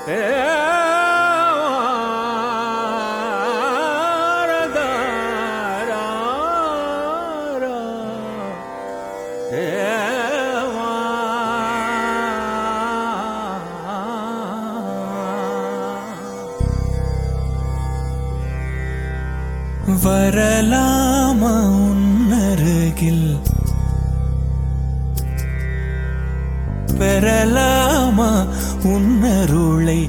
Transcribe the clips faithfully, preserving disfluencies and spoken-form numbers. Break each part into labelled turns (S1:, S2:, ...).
S1: வரலாமா உன்னருகில் பெறலாமா உன்னருளை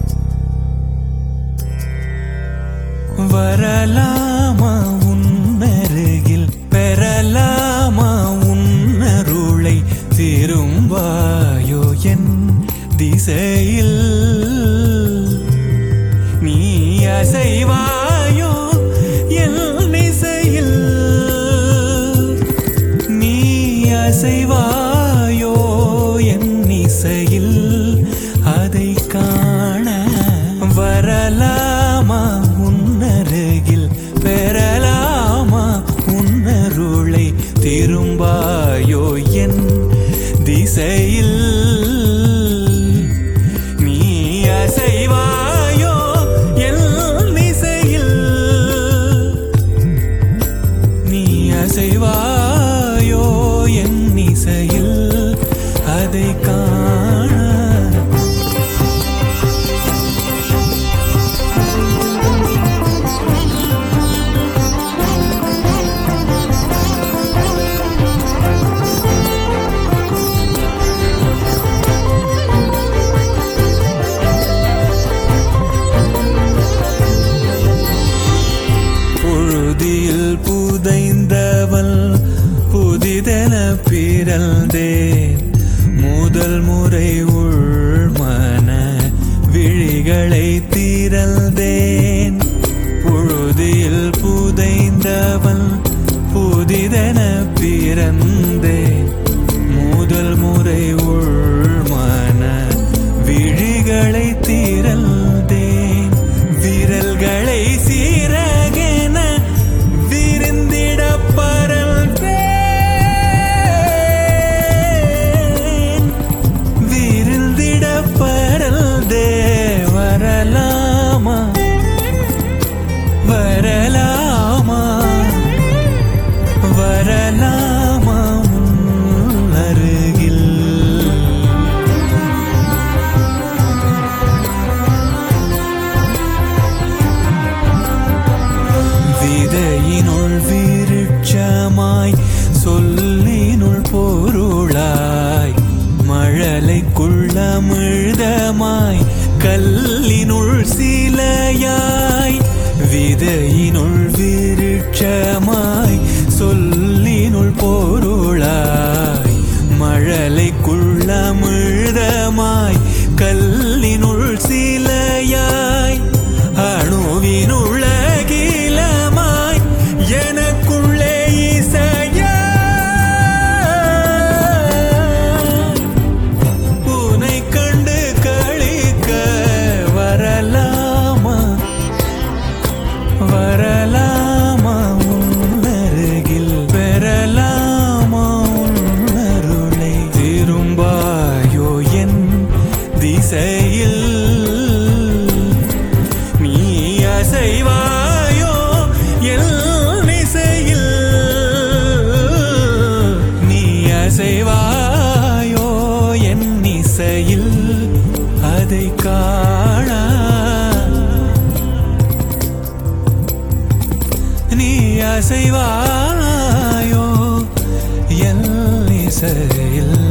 S1: வரலாமா உன்னருகில் பெறலாமா உன்னருளை திரும்பாயோ என் திசையில் நீ அசைவாயோ என் இசையில் நீ அசைவாயோ என் இசையில் அதை காண வரலாமா உன்னருகில் பெறலாமா உன்னருளை திரும்பாயோ என் திசையில் நீ அசைவாயோ என் இசையில் நீ அசைவாயோ என் இசையில் அதை காண புழுதியில் புதைந்தவள் புதிதென பிறந்தேன் முதல் முறை உள்மன விழிகளை திறந்தேன் புழுதியில் புதைந்தவள் புதிதென பிறந்தேன் முதல் முறை உள்மன விழிகளை திறந்தேன் விரல்களை சீரகென விருந்திட பறந்தேன் விருந்திட பறந்தே வரலாமா வரலாமா வரலாமா அருகில் விதையினுள் விருட்சமாய் சொல்லினுள் பொருளாய் மழலைக்குள்ளமிழ்தமாய் கல்லினுள் சிலையாய் விதையினுள் விருட்சமாய் சொல்லினுள் பொருளாய் மழலைக்குள்ளமிழ்தமாய் கல்லினுள் சிலையாய் அணுவினுள் அகிலமாய் எனக்குள்ளே இசையாய் உனை கண்டு களிக்க வரலாமா வரலாமா உன்னருகில் பெறலாமா உன்னருளை திரும்பாயோ என் திசையில் நீ அசைவாயோ என் இசையில் நீ அசைவாயோ என் இசையில் அதை காண நீ அசைவாயோ என் இசையில்